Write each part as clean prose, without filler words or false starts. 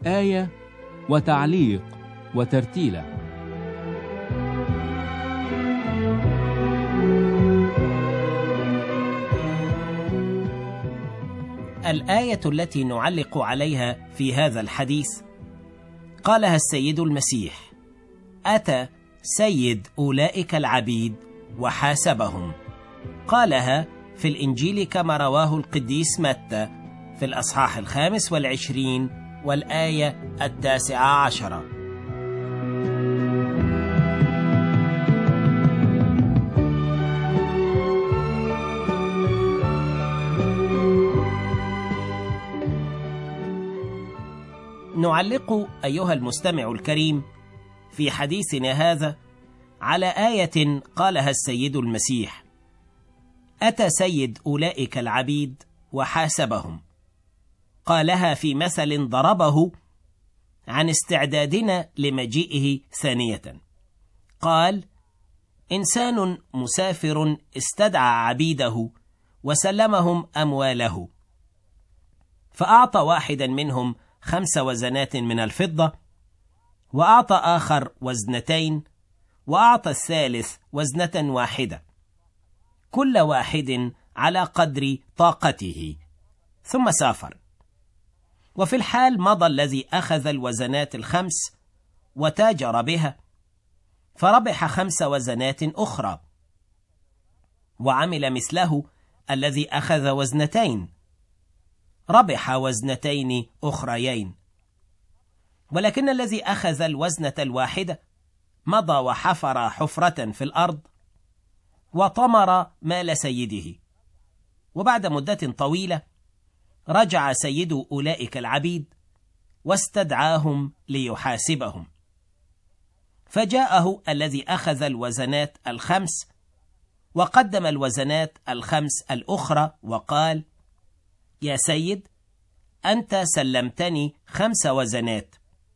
آية وتعليق وترتيلة. الآية التي نعلق عليها في هذا الحديث قالها السيد المسيح: أتى سيد أولئك العبيد وحاسبهم. قالها في الإنجيل كما رواه القديس متى في الأصحاح 25 والآية 19. نعلق أيها المستمع الكريم في حديثنا هذا على آية قالها السيد المسيح: أتى سيد أولئك العبيد وحاسبهم. قالها في مثل ضربه عن استعدادنا لمجيئه ثانية. قال: إنسان مسافر استدعى عبيده وسلمهم أمواله، فأعطى واحدا منهم 5 وزنات من الفضة، وأعطى آخر 2، وأعطى الثالث 1 كل واحد على قدر طاقته، ثم سافر. وفي الحال مضى الذي أخذ 5 وتاجر بها، فربح 5 وزنات أخرى. وعمل مثله الذي أخذ 2، ربح 2 أخريين. ولكن الذي أخذ 1 مضى وحفر حفرة في الأرض وطمر مال سيده. وبعد مدة طويلة رجع سيد أولئك العبيد واستدعاهم ليحاسبهم. فجاءه الذي أخذ 5 وقدم 5 الأخرى وقال: يا سيد، أنت سلمتني 5 وزنات،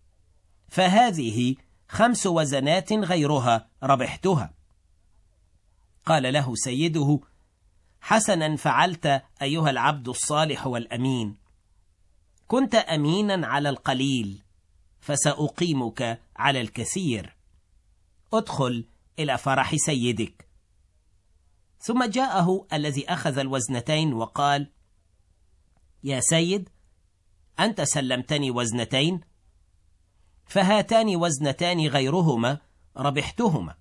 فهذه 5 وزنات غيرها ربحتها. قال له سيده: حسنا فعلت أيها العبد الصالح والأمين، كنت أمينا على القليل، فسأقيمك على الكثير، ادخل إلى فرح سيدك. ثم جاءه الذي أخذ 2 وقال: يا سيد، أنت سلمتني 2، فهاتان 2 غيرهما ربحتهما.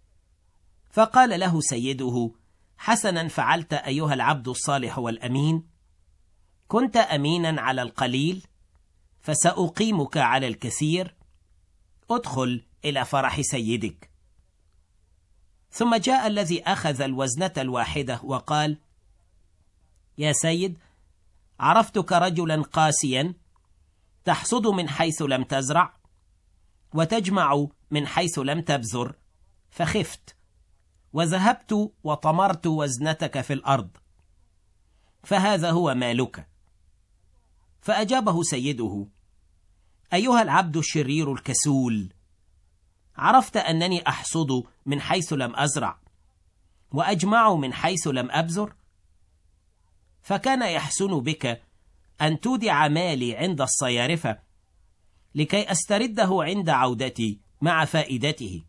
فقال له سيده: حسنا فعلت أيها العبد الصالح والأمين، كنت أمينا على القليل، فسأقيمك على الكثير، ادخل إلى فرح سيدك. ثم جاء الذي أخذ 1 وقال: يا سيد، عرفتك رجلا قاسيا، تحصد من حيث لم تزرع وتجمع من حيث لم تبذر، فخفت وذهبت وطمرت وزنتك في الأرض، فهذا هو مالك. فأجابه سيده: أيها العبد الشرير الكسول، عرفت أنني أحصد من حيث لم أزرع وأجمع من حيث لم أبذر، فكان يحسن بك أن تودع مالي عند الصيارفة لكي أسترده عند عودتي مع فائدته.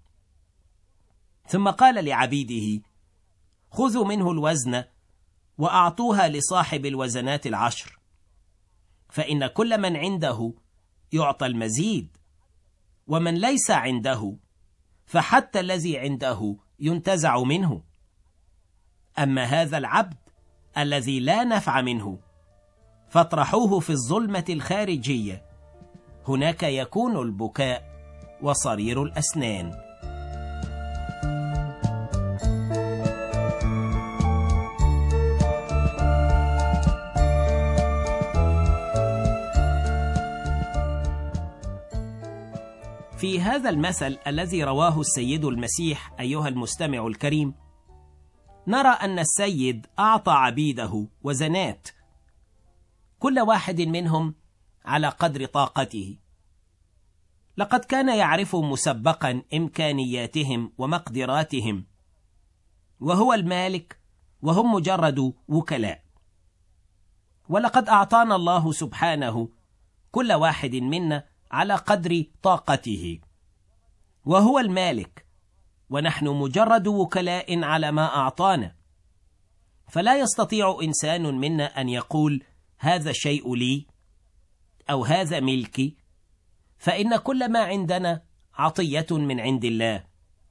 ثم قال لعبيده: خذوا منه الوزن وأعطوها لصاحب 10، فإن كل من عنده يعطى المزيد، ومن ليس عنده فحتى الذي عنده ينتزع منه. أما هذا العبد الذي لا نفع منه فاطرحوه في الظلمة الخارجية، هناك يكون البكاء وصرير الأسنان. في هذا المثل الذي رواه السيد المسيح أيها المستمع الكريم، نرى أن السيد أعطى عبيده وزنات، كل واحد منهم على قدر طاقته. لقد كان يعرف مسبقا إمكانياتهم ومقدراتهم، وهو المالك وهم مجرد وكلاء. ولقد أعطانا الله سبحانه كل واحد منا على قدر طاقته، وهو المالك، ونحن مجرد وكلاء على ما أعطانا. فلا يستطيع إنسان منا أن يقول هذا الشيء لي أو هذا ملكي، فإن كل ما عندنا عطية من عند الله.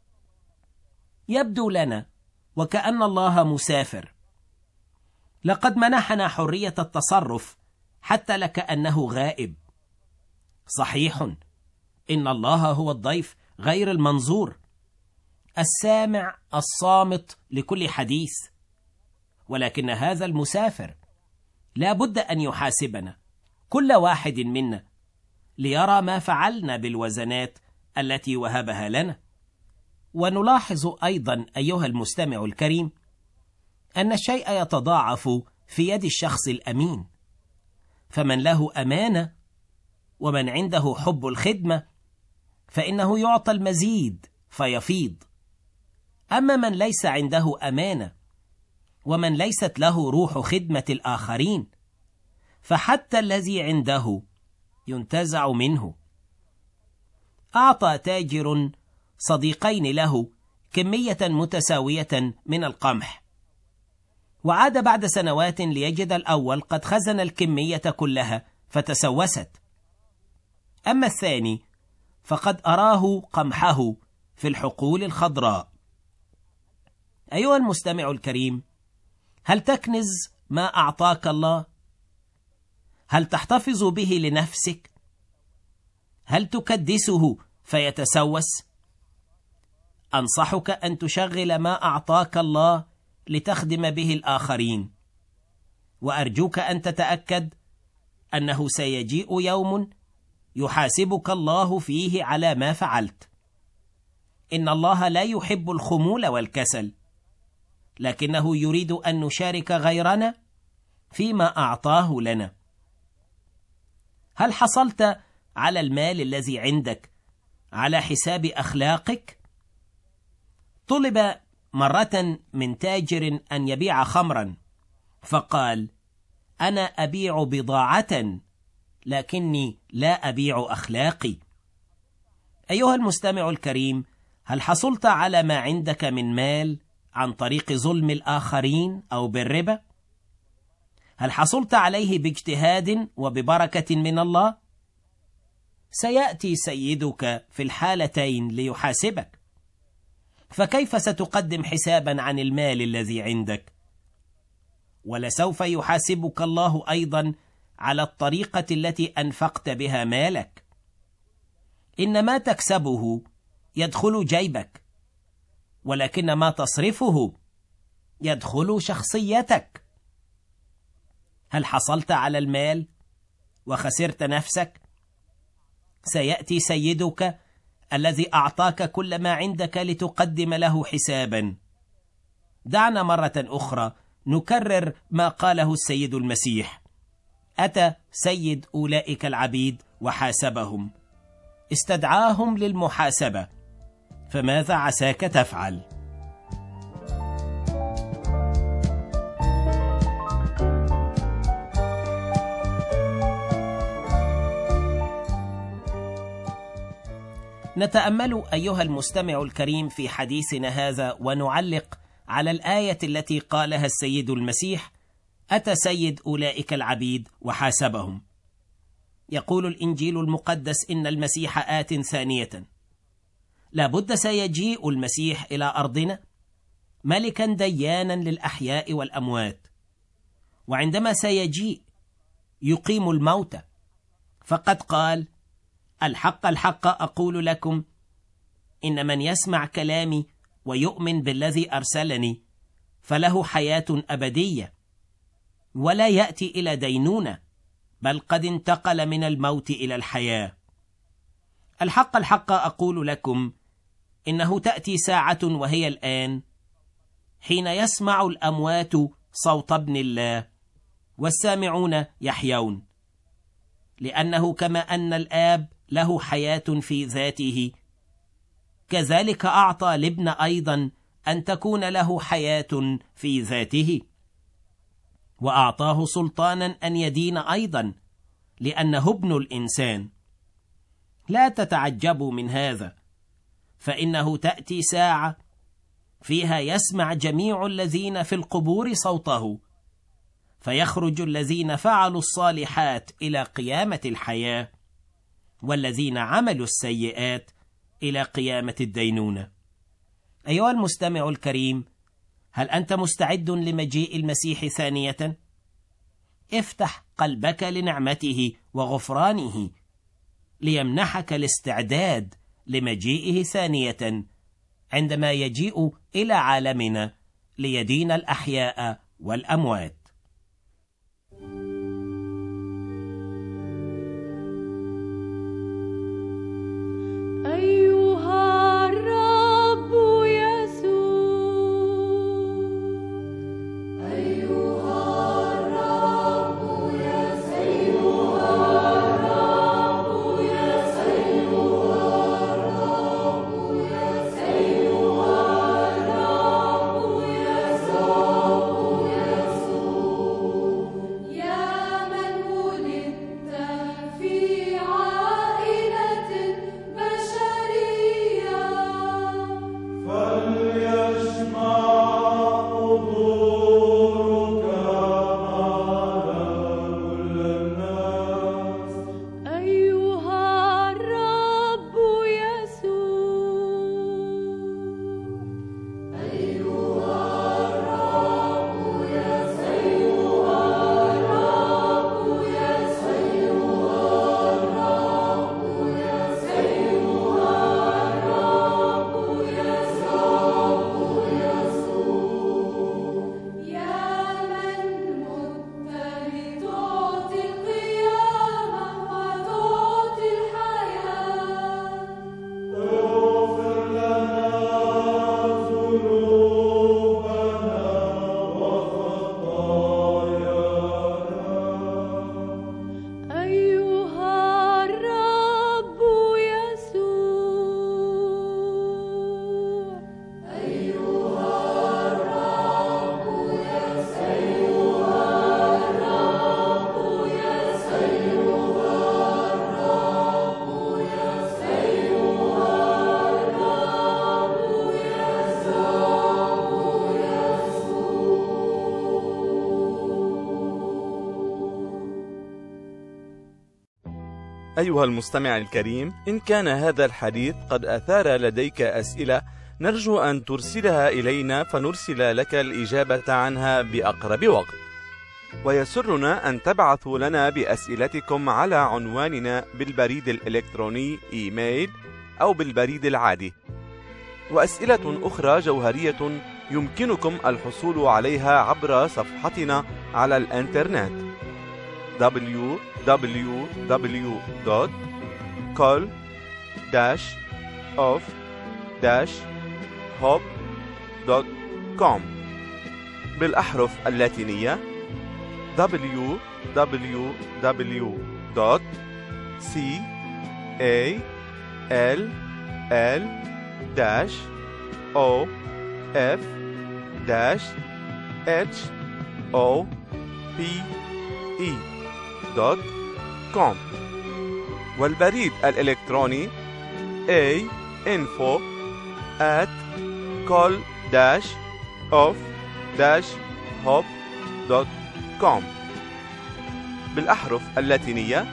يبدو لنا وكأن الله مسافر، لقد منحنا حرية التصرف حتى لكأنه غائب. صحيح، إن الله هو الضيف غير المنظور، السامع الصامت لكل حديث، ولكن هذا المسافر لا بد أن يحاسبنا كل واحد منا ليرى ما فعلنا بالوزنات التي وهبها لنا. ونلاحظ أيضا أيها المستمع الكريم أن الشيء يتضاعف في يد الشخص الأمين، فمن له أمانة ومن عنده حب الخدمة فإنه يعطى المزيد فيفيض. أما من ليس عنده أمانة ومن ليست له روح خدمة الآخرين فحتى الذي عنده ينتزع منه. أعطى تاجر صديقين له كمية متساوية من القمح، وعاد بعد سنوات ليجد الأول قد خزن الكمية كلها فتسوست، أما الثاني فقد أراه قمحه في الحقول الخضراء. أيها المستمع الكريم، هل تكنز ما أعطاك الله؟ هل تحتفظ به لنفسك؟ هل تكدسه فيتسوس؟ أنصحك أن تشغل ما أعطاك الله لتخدم به الآخرين، وأرجوك أن تتأكد أنه سيجيء يوم يحاسبك الله فيه على ما فعلت. إن الله لا يحب الخمول والكسل، لكنه يريد أن نشارك غيرنا فيما أعطاه لنا. هل حصلت على المال الذي عندك على حساب أخلاقك؟ طلب مرة من تاجر أن يبيع خمرا، فقال: أنا أبيع بضاعة لكني لا أبيع أخلاقي. أيها المستمع الكريم، هل حصلت على ما عندك من مال عن طريق ظلم الآخرين أو بالربا؟ هل حصلت عليه باجتهاد وببركة من الله؟ سيأتي سيدك في الحالتين ليحاسبك، فكيف ستقدم حسابا عن المال الذي عندك؟ ولسوف يحاسبك الله أيضا على الطريقة التي أنفقت بها مالك. إن ما تكسبه يدخل جيبك، ولكن ما تصرفه يدخل شخصيتك. هل حصلت على المال وخسرت نفسك؟ سيأتي سيدك الذي أعطاك كل ما عندك لتقدم له حسابا. دعنا مرة أخرى نكرر ما قاله السيد المسيح: أتى سيد أولئك العبيد وحاسبهم، استدعاهم للمحاسبة، فماذا عساك تفعل؟ نتأمل أيها المستمع الكريم في حديثنا هذا ونعلق على الآية التي قالها السيد المسيح: أتى سيد أولئك العبيد وحاسبهم. يقول الإنجيل المقدس إن المسيح آت ثانية. لابد سيجيء المسيح إلى أرضنا ملكا ديانا للأحياء والأموات، وعندما سيجيء يقيم الموتى، فقد قال: الحق الحق أقول لكم إن من يسمع كلامي ويؤمن بالذي أرسلني فله حياة أبدية، ولا يأتي إلى دينونة، بل قد انتقل من الموت إلى الحياة. الحق الحق أقول لكم إنه تأتي ساعة وهي الآن حين يسمع الأموات صوت ابن الله والسامعون يحيون، لأنه كما أن الآب له حياة في ذاته، كذلك أعطى الابن أيضا أن تكون له حياة في ذاته، وأعطاه سلطانا أن يدين أيضا، لأنه ابن الإنسان. لا تتعجبوا من هذا، فإنه تأتي ساعة فيها يسمع جميع الذين في القبور صوته، فيخرج الذين فعلوا الصالحات إلى قيامة الحياة، والذين عملوا السيئات إلى قيامة الدينونة. أيها المستمع الكريم، هل أنت مستعد لمجيء المسيح ثانية؟ افتح قلبك لنعمته وغفرانه ليمنحك الاستعداد لمجيئه ثانية، عندما يجيء إلى عالمنا ليدين الأحياء والأموات. أيها المستمع الكريم، إن كان هذا الحديث قد أثار لديك أسئلة، نرجو أن ترسلها إلينا فنرسل لك الإجابة عنها بأقرب وقت. ويسرنا أن تبعثوا لنا بأسئلتكم على عنواننا بالبريد الإلكتروني إيميل أو بالبريد العادي. وأسئلة أخرى جوهرية يمكنكم الحصول عليها عبر صفحتنا على الإنترنت www.call-of-hope.com بالأحرف اللاتينية call-of-hope.com والبريد الإلكتروني info@call-of-hope.com بالأحرف اللاتينية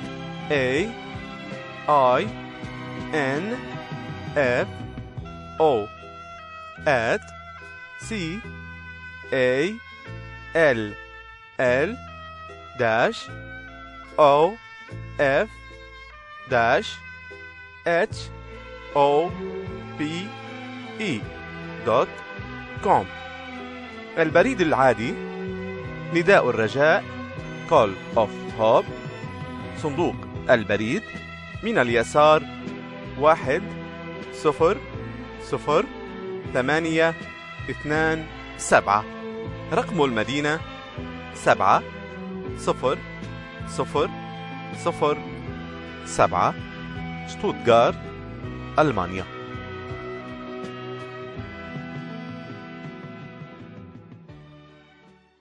info@call-of-hope.com. البريد العادي نداء الرجاء Call of Hope، صندوق البريد من اليسار 1002827، رقم المدينة 70007، شتوتغارت، ألمانيا.